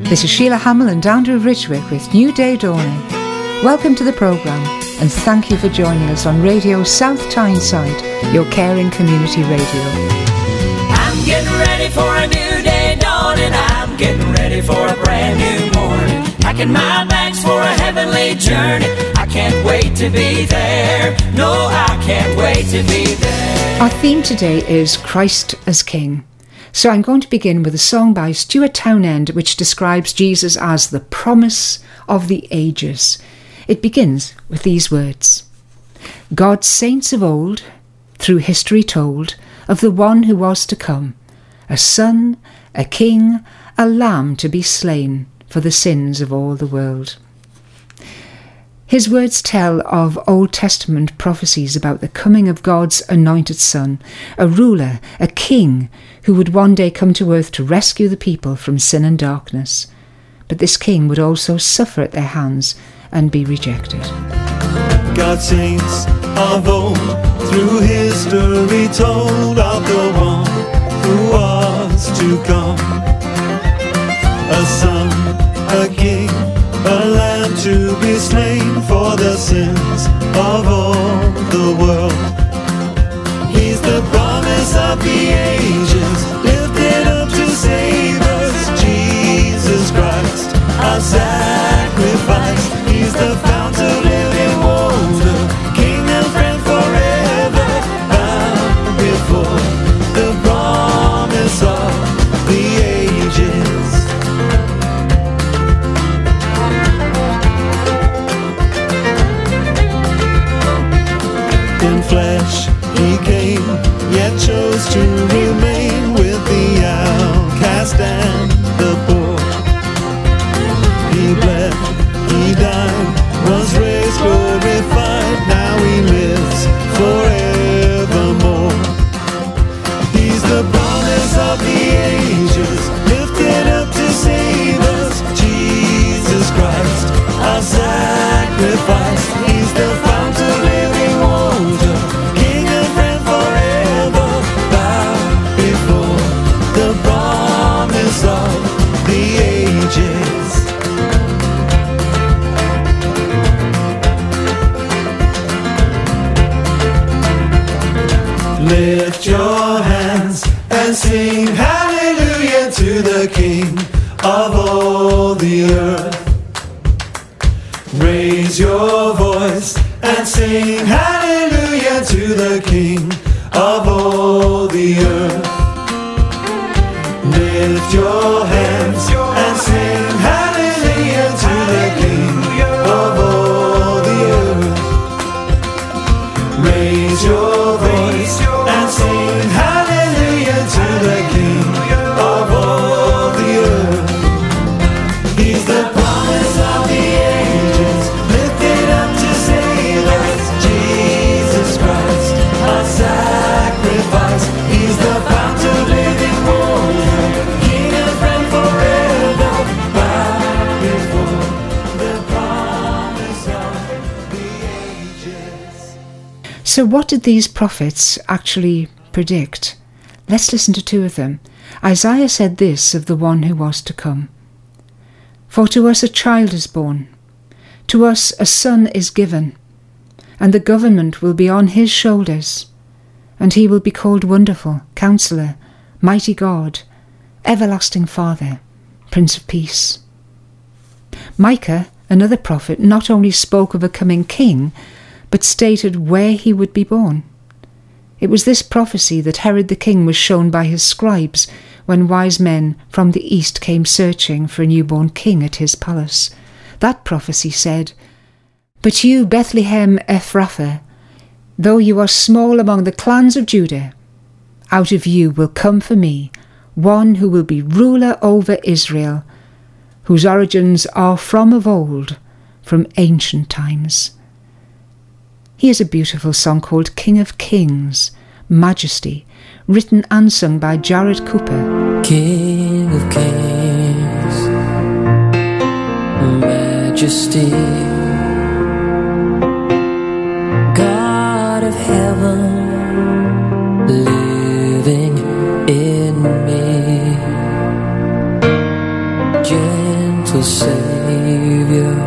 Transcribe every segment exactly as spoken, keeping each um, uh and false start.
This is Sheila Hamill and Andrew Ridgwick with New Day Dawning. Welcome to the programme and thank you for joining us on Radio South Tyneside, your caring community radio. I'm getting ready for a new day dawning. I'm getting ready for a brand new morning. Packing my bags for a heavenly journey. I can't wait to be there. No, I can't wait to be there. Our theme today is Christ as King. So I'm going to begin with a song by Stuart Townend which describes Jesus as the promise of the ages. It begins with these words. God's saints of old, through history told, of the one who was to come, a son, a king, a lamb to be slain for the sins of all the world. His words tell of Old Testament prophecies about the coming of God's anointed Son, a ruler, a king, who would one day come to earth to rescue the people from sin and darkness. But this king would also suffer at their hands and be rejected. God's saints of old, through history told of the one who was to come, a son, a king, a lamb to be slain for the sins of all the world. He's the promise of the ages, lifted up to save us. Jesus Christ, our sacrifice. He's the fount of living water, King and friend forever. Bow before the promise of the ages. In flesh he came, yet chose to remain with the outcast and the poor. He bled, he died, was raised, glorified, now he lives forevermore. He's the promise of the ages, lifted up to save us. Jesus Christ, our sacrifice. He's the fount of living water, King and friend forever. Bow before the promise of the ages. Lift your hands and sing hallelujah to the King of all the earth. Raise your voice and sing hallelujah to the King of all the earth. Lift your hands and sing hallelujah to the King of all the earth. Raise your voice and sing hallelujah to the King of all the earth. He's the promise of the ages, lifted up to save us. Jesus Christ, our sacrifice. He's the fount of living water, King and friend forever. Bow before the promise of the ages. So what did these prophets actually predict? Let's listen to two of them. Isaiah said this of the one who was to come. For to us a child is born, to us a son is given, and the government will be on his shoulders, and he will be called Wonderful, Counselor, Mighty God, Everlasting Father, Prince of Peace. Micah, another prophet, not only spoke of a coming king, but stated where he would be born. It was this prophecy that Herod the king was shown by his scribes when wise men from the east came searching for a newborn king at his palace. That prophecy said, But you, Bethlehem Ephrathah, though you are small among the clans of Judah, out of you will come for me one who will be ruler over Israel, whose origins are from of old, from ancient times. Here's a beautiful song called King of Kings, Majesty, written and sung by Jared Cooper. King of Kings, Majesty, God of heaven, living in me, faithful Savior,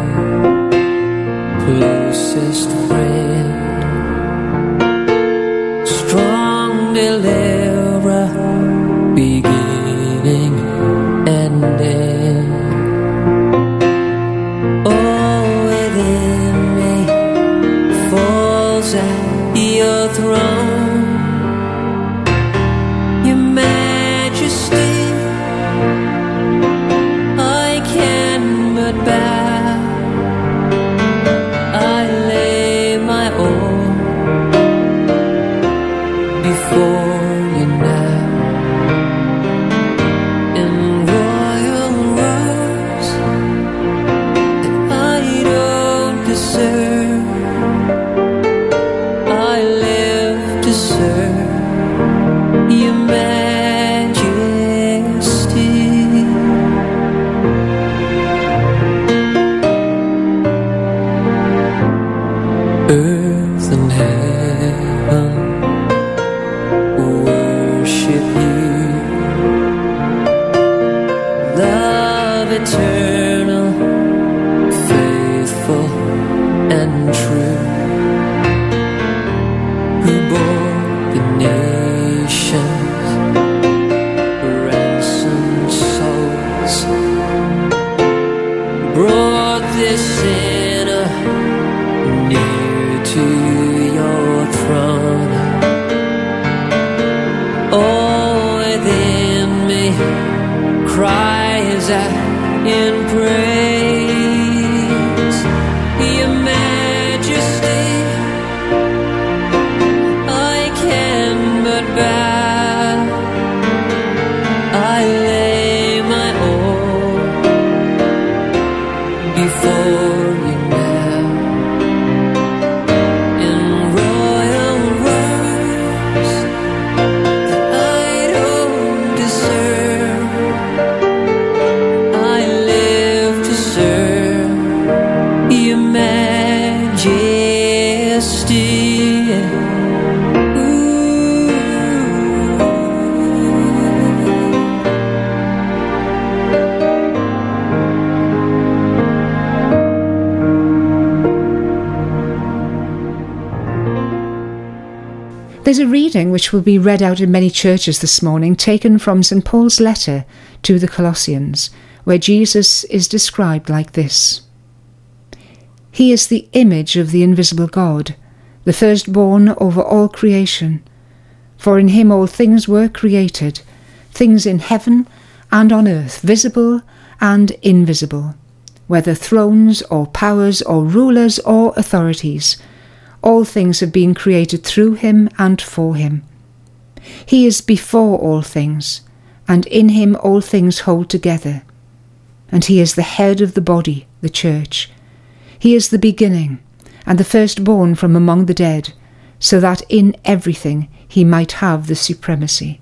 closest friend, strong deliverer, beginning and end. Oh, within me falls at your throne, your majesty, I can but bow. I lay my all before you now, in royal robes that I don't deserve. I live to serve your majesty. Earth and heaven worship you. Love eternal, faithful and true, who bore the nations, ransomed souls, brought this sinner near to your throne. Oh, within me cries out in praise, your majesty, I can but bow. I lay my all before you now, in royal robes that I don't deserve. I live to serve your majesty. There's a reading which will be read out in many churches this morning, taken from Saint Paul's letter to the Colossians, where Jesus is described like this. He is the image of the invisible God, the firstborn over all creation. For in him all things were created, things in heaven and on earth, visible and invisible, whether thrones or powers or rulers or authorities. All things have been created through him and for him. He is before all things, and in him all things hold together. And he is the head of the body, the church. He is the beginning, and the firstborn from among the dead, so that in everything he might have the supremacy.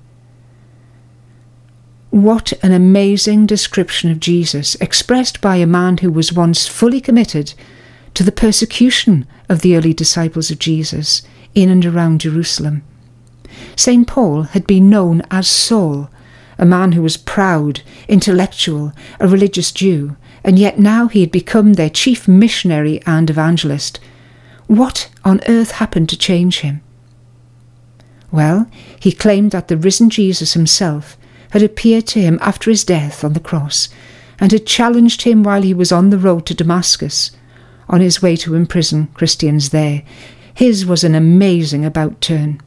What an amazing description of Jesus, expressed by a man who was once fully committed to the persecution of the early disciples of Jesus in and around Jerusalem. Saint Paul had been known as Saul, a man who was proud, intellectual, a religious Jew, and yet now he had become their chief missionary and evangelist. What on earth happened to change him? Well, he claimed that the risen Jesus himself had appeared to him after his death on the cross, and had challenged him while he was on the road to Damascus, on his way to imprison Christians there. His was an amazing about-turn.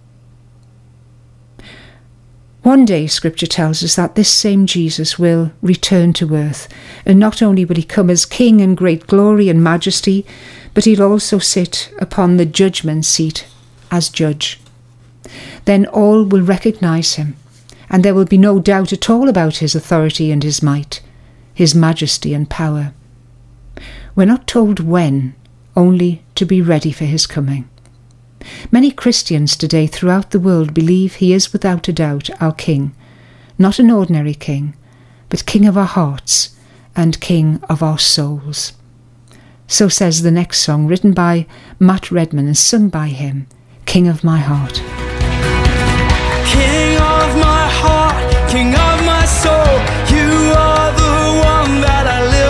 One day, Scripture tells us that this same Jesus will return to earth, and not only will he come as King in great glory and majesty, but he'll also sit upon the judgment seat as judge. Then all will recognise him, and there will be no doubt at all about his authority and his might, his majesty and power. We're not told when, only to be ready for his coming. Many Christians today throughout the world believe he is without a doubt our King, not an ordinary King, but King of our hearts and King of our souls. So says the next song, written by Matt Redman and sung by him, King of my heart. King of my heart, King of my soul, you are the one that I live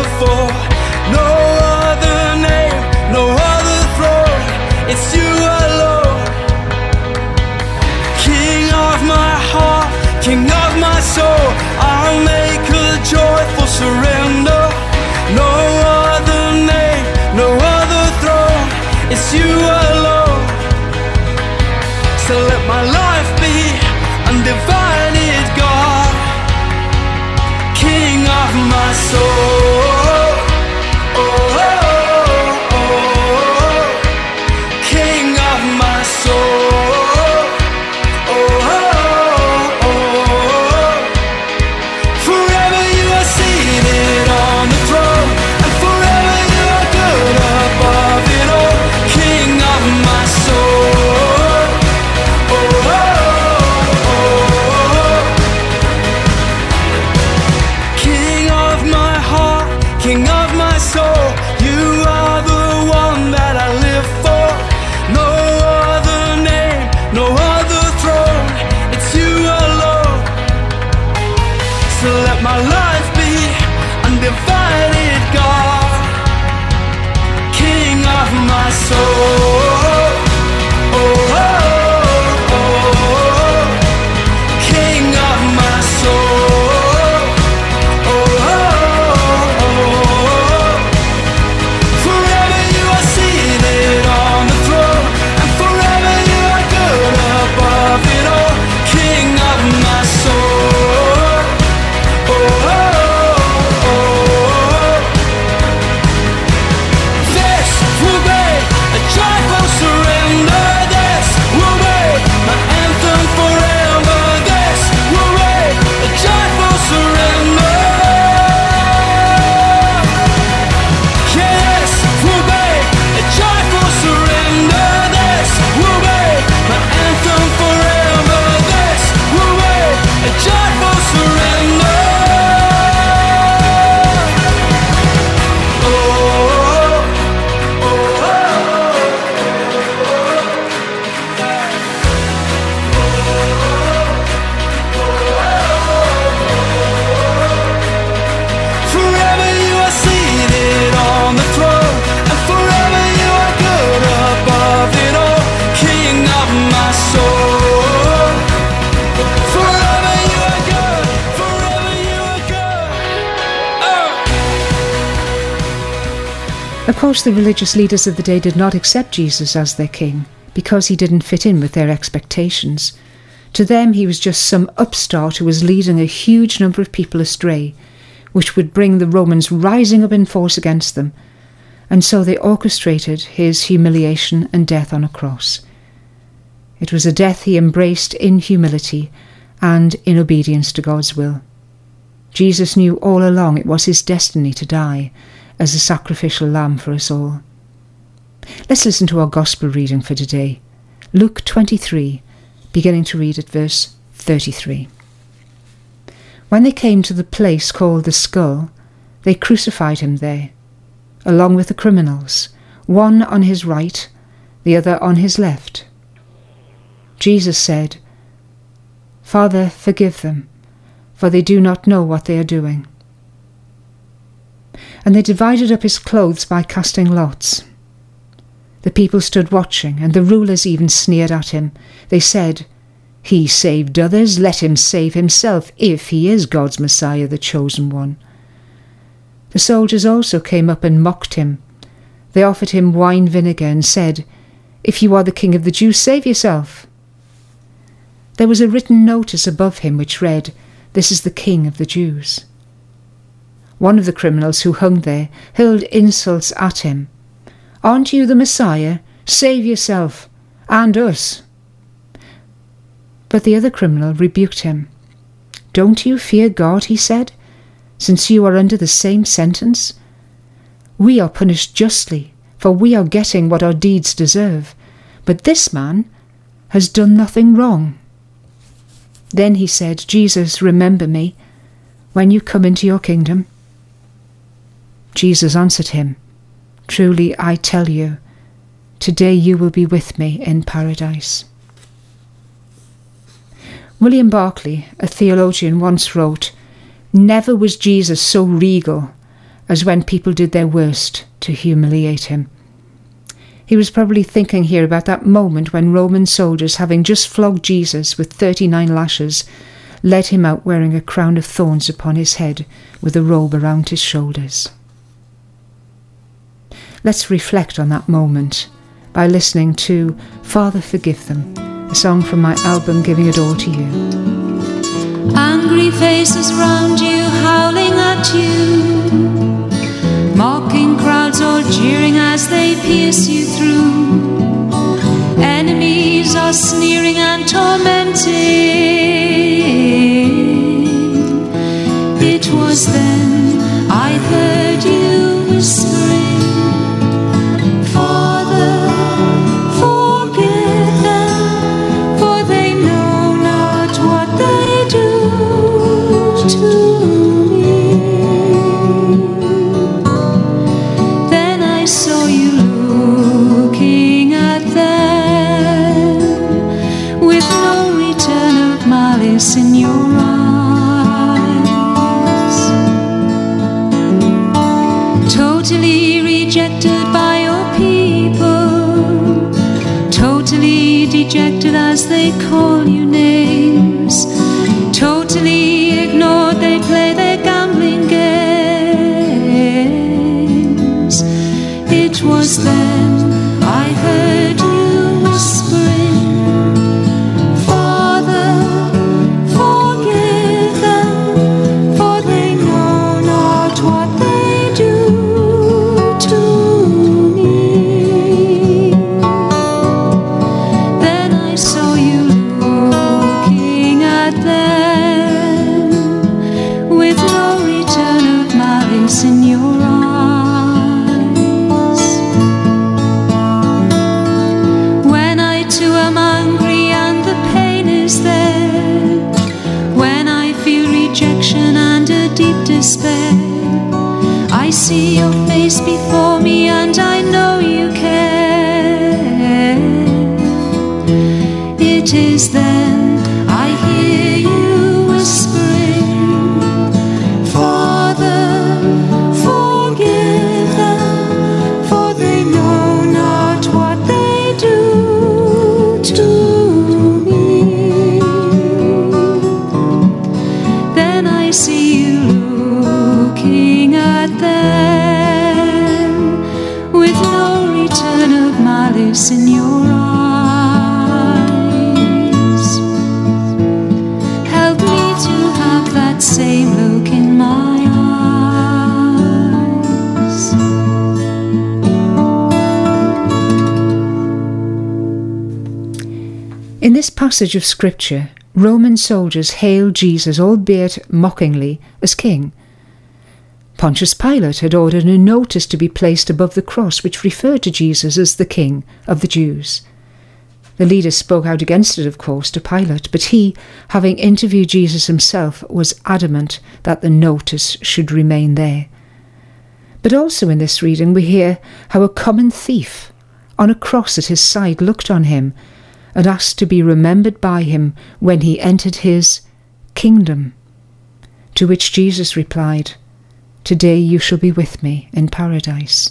King of my soul, you are the one that I live for. No other name, no other throne, it's you alone. So let my life be undivided, God, King of my soul. Oh, oh, oh, oh, King of my soul. Oh, oh, oh, forever you are seated on the throne, and forever you are good above it all, King of my soul. Oh, oh, oh, this will be a joyful surrender. This will be my anthem forever. This will be a joyful surrender. Yes, will be a joyful surrender. This will be my anthem forever. This will be a joyful surrender. Oh, oh, oh, forever you are seated on the throne, and forever you are good above it all, King of my soul. Forever you are good, forever you are good. Oh. Of course, the religious leaders of the day did not accept Jesus as their king because he didn't fit in with their expectations. To them, he was just some upstart who was leading a huge number of people astray, which would bring the Romans rising up in force against them, and so they orchestrated his humiliation and death on a cross. It was a death he embraced in humility and in obedience to God's will. Jesus knew all along it was his destiny to die as a sacrificial lamb for us all. Let's listen to our gospel reading for today. Luke twenty-three, beginning to read at verse thirty-three. When they came to the place called the Skull, they crucified him there, along with the criminals, one on his right, the other on his left. Jesus said, "Father, forgive them, for they do not know what they are doing." And they divided up his clothes by casting lots. The people stood watching, and the rulers even sneered at him. They said, "He saved others, let him save himself, if he is God's Messiah, the chosen one." The soldiers also came up and mocked him. They offered him wine vinegar and said, "If you are the king of the Jews, save yourself." There was a written notice above him which read, "This is the King of the Jews." One of the criminals who hung there hurled insults at him. "Aren't you the Messiah? Save yourself and us." But the other criminal rebuked him. "Don't you fear God," he said, "since you are under the same sentence? We are punished justly, for we are getting what our deeds deserve, but this man has done nothing wrong." Then he said, "Jesus, remember me when you come into your kingdom." Jesus answered him, "Truly I tell you, today you will be with me in paradise." William Barclay, a theologian, once wrote, "Never was Jesus so regal as when people did their worst to humiliate him." He was probably thinking here about that moment when Roman soldiers, having just flogged Jesus with thirty-nine lashes, led him out wearing a crown of thorns upon his head with a robe around his shoulders. Let's reflect on that moment by listening to "Father, Forgive Them," a song from my album Giving It All to You. Angry faces round you, howling at you, mocking crowds all jeering as they pierce you through. Enemies are sneering and tormenting. It was then I heard you whispering, "Father, forgive them, for they know not what they do to me." totally rejected by your people, totally dejected as they call you names, totally ignored, they play their gambling games. It was then I heard you whispering, Father, forgive them, for they know not what they do to me. Then I saw you looking at them with no return of malice in your eyes. When I too am angry and the pain is there, when I feel rejection and a deep despair, I see your face before me and I know you care. It is then I hear you whispering, Father, forgive them, for they know not what they do to me. Then I see you looking at them with no return of malice in your eyes. Help me to have that same look in my eyes. In this passage of Scripture, Roman soldiers hailed Jesus, albeit mockingly, as king. Pontius Pilate had ordered a notice to be placed above the cross which referred to Jesus as the King of the Jews. The leaders spoke out against it, of course, to Pilate, but he, having interviewed Jesus himself, was adamant that the notice should remain there. But also in this reading we hear how a common thief on a cross at his side looked on him and asked to be remembered by him when he entered his kingdom. To which Jesus replied, "Today you shall be with me in paradise."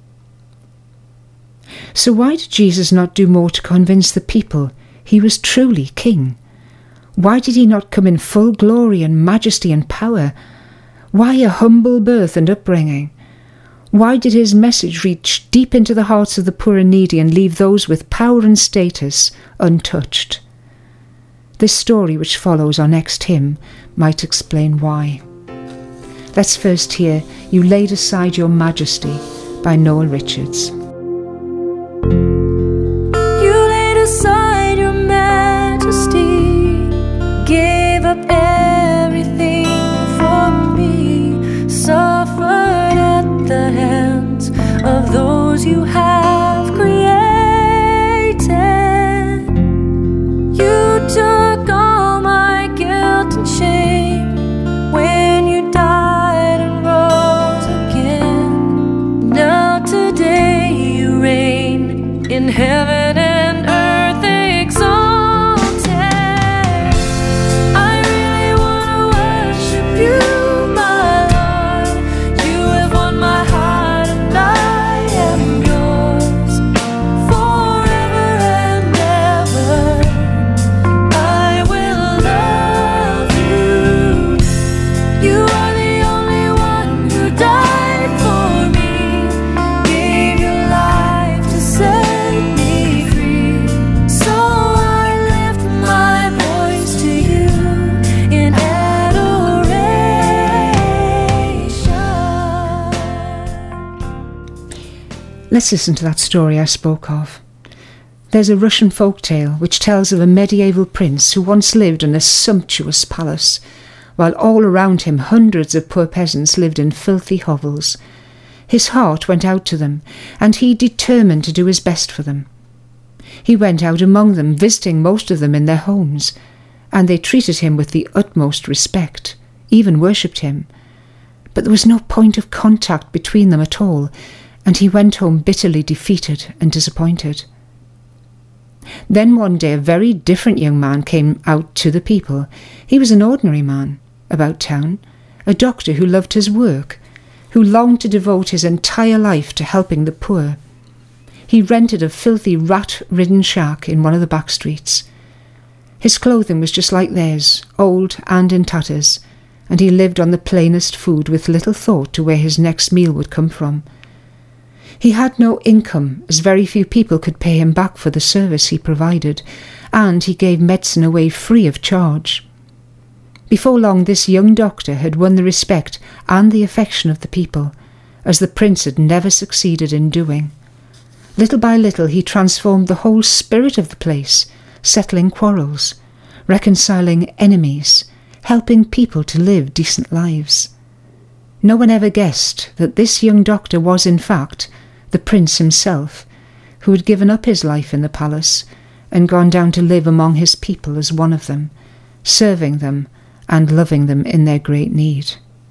So why did Jesus not do more to convince the people he was truly king? Why did he not come in full glory and majesty and power? Why a humble birth and upbringing? Why did his message reach deep into the hearts of the poor and needy and leave those with power and status untouched? This story which follows our next hymn might explain why. Let's first hear You Laid Aside Your Majesty by Noel Richards. You laid aside your majesty, gave up everything for me, suffered at the hands of those you have created. You took all my guilt and shame when you died and rose again. Now today you reign in heaven and earth exalted. I really want to worship you, my Lord. You have won my heart and I am yours forever and ever. I will love you. You are the only one who died for me, gave your life to set me free. So I lift my voice to you in adoration. Let's listen to that story I spoke of. There's a Russian folktale which tells of a medieval prince who once lived in a sumptuous palace, while all around him hundreds of poor peasants lived in filthy hovels. His heart went out to them, and he determined to do his best for them. He went out among them, visiting most of them in their homes, and they treated him with the utmost respect, even worshipped him. But there was no point of contact between them at all, and he went home bitterly defeated and disappointed. Then one day a very different young man came out to the people. He was an ordinary man about town, a doctor who loved his work, who longed to devote his entire life to helping the poor. He rented a filthy, rat-ridden shack in one of the back streets. His clothing was just like theirs, old and in tatters, and he lived on the plainest food with little thought to where his next meal would come from. He had no income, as very few people could pay him back for the service he provided, and he gave medicine away free of charge. Before long, this young doctor had won the respect and the affection of the people, as the prince had never succeeded in doing. Little by little he transformed the whole spirit of the place, settling quarrels, reconciling enemies, helping people to live decent lives. No one ever guessed that this young doctor was, in fact, the prince himself, who had given up his life in the palace and gone down to live among his people as one of them, serving them and loving them in their great need.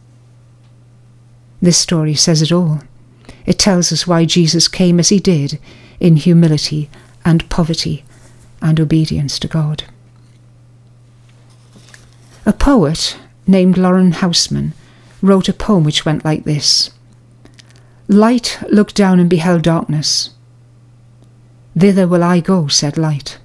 This story says it all. It tells us why Jesus came as he did, in humility and poverty and obedience to God. A poet named Lauren Houseman wrote a poem which went like this. Light looked down and beheld darkness. Thither will I go, said light.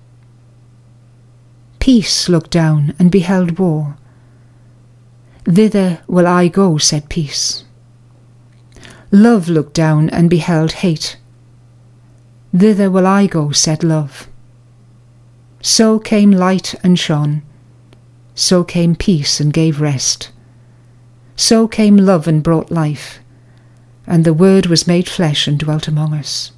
Peace looked down and beheld war. Thither will I go, said peace. Love looked down and beheld hate. Thither will I go, said love. So came light and shone. So came peace and gave rest. So came love and brought life. And the Word was made flesh and dwelt among us.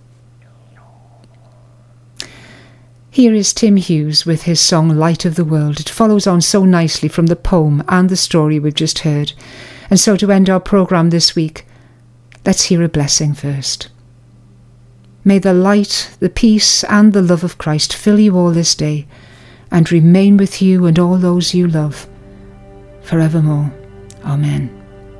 Here is Tim Hughes with his song Light of the World. It follows on so nicely from the poem and the story we've just heard. And so to end our programme this week, let's hear a blessing first. May the light, the peace and the love of Christ fill you all this day and remain with you and all those you love forevermore. Amen.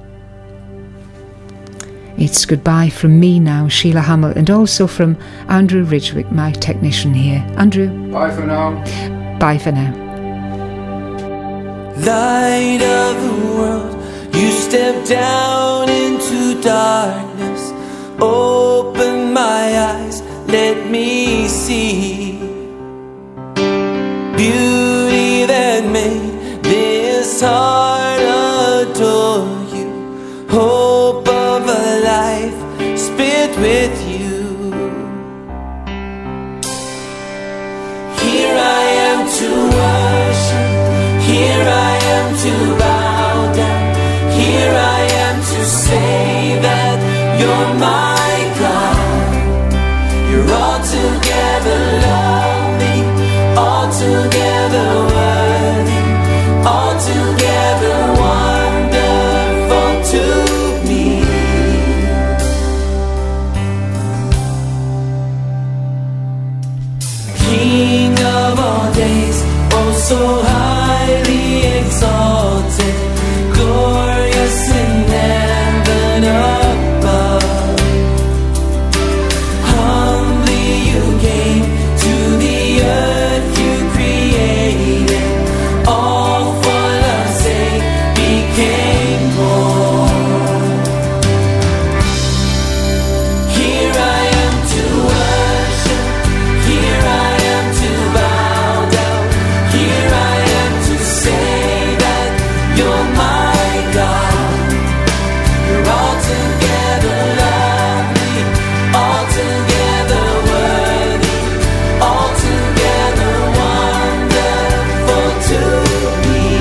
It's goodbye from me now, Sheila Hamill, and also from Andrew Ridgwick, my technician here. Andrew. Bye for now. Bye for now. Light of the world, you step down into darkness. Open my eyes, let me see beauty that made this heart adore you. Hope of a life spent with you. Here I am to worship, here I am to bow down, here I am to say that you're my God. You're altogether lovely, altogether worthy, altogether wonderful to me. King of all days, oh so highly exalted, glorious in heaven above. Humbly you came to the earth you created, all for love's sake became born. Here I am to worship, here I am to bow down, here I am to say that you're my God. You're altogether lovely, altogether worthy, altogether wonderful to me.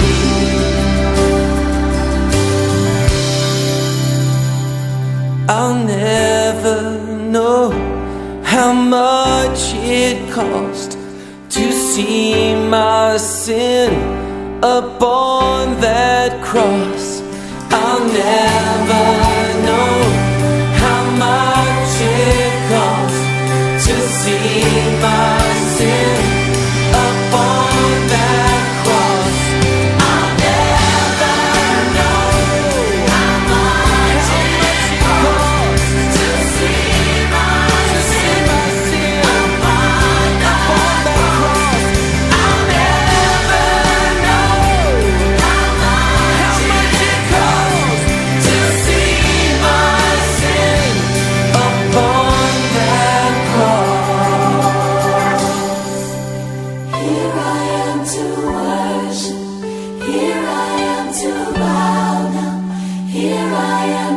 I'll never know how much it cost to see my sin upon that cross. I'll never know how much it cost to see my sin upon that cross. I'll never know how much it cost to see my sin upon that cross. I'll never know how much it cost to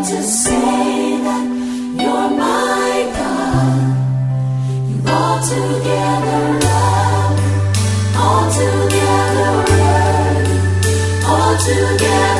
to say that you're my God. You're altogether love, altogether worthy, altogether